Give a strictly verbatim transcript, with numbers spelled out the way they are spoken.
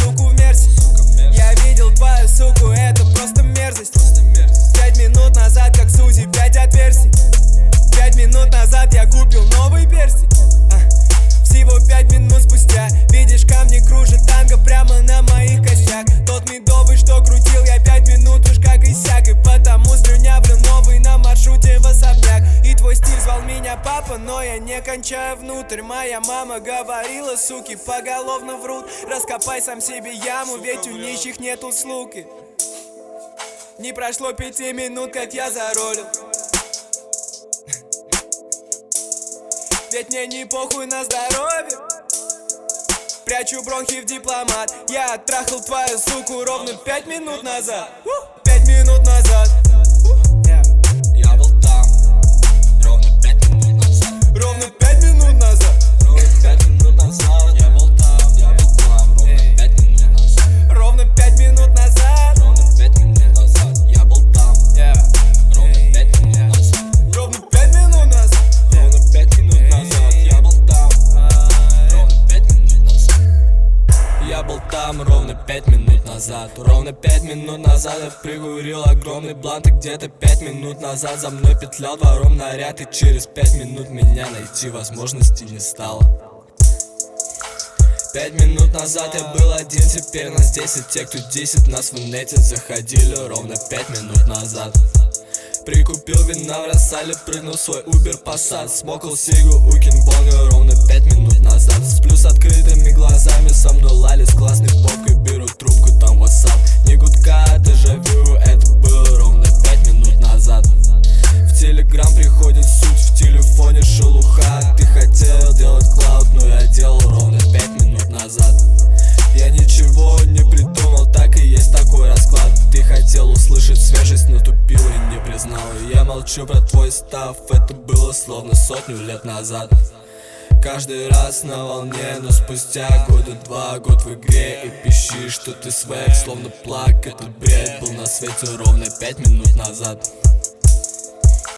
суку в мерсе. Я видел твою суку, это просто мерзость. Пять минут назад, как Сузи, пять отверстий. Пять минут назад я купил новый перстень. а. Всего пять минут спустя видишь, камни кружат танго прямо на моих костях. Тот медовый, что крутил я пять минут уж как иссяк. И потому слюнявлю новый на маршруте в особняк. И твой стиль звал меня папа, но я не кончаю внутрь. Моя мама говорила, суки поголовно врут. Раскопай сам себе яму, ведь у нищих нет услуги. Не прошло пяти минут, как я заролил. Ведь мне не похуй на здоровье. Прячу бронхи в дипломат. Я оттрахал твою суку ровно пять минут назад. Пять минут назад. Я был там ровно пять минут назад. Ровно пять минут назад. Ровно пять минут назад. Я был там, я был там ровно пять минут назад. Ровно пять минут назад. Ровно пять минут назад. Я был там ровно пять минут назад. Ровно пять минут назад. Ровно пять минут назад. Я был там ровно пять минут назад. Я был там ровно пять минут назад. Ровно пять минут назад я прикурил огромный блант. И где-то пять минут назад за мной петлял двором наряд. И через пять минут меня найти возможности не стало. Пять минут назад я был один, теперь нас десять. Те, кто десять нас в инете заходили ровно пять минут назад. Прикупил вина в Рассале, прыгнул в свой Uber Passat. Смокал сигу у Кингбонга ровно пять минут назад. Сплю с открытыми глазами, со мной лали с классной попкой. Беру трубку, там WhatsApp, не гудка, дежавю. Это было ровно пять минут назад. В Телеграм приходит суть, в телефоне шелуха. Ты хотел делать клауд, но я делал ровно пять минут назад. Я ничего не придумал, так и есть такой расклад. Ты хотел услышать свежесть, но тупил и не признал. Я молчу про твой став, это было словно сотню лет назад. Каждый раз на волне, но спустя года два, год в игре. И пищишь, что ты свек, словно плак. Этот бред был на свете ровно пять минут назад.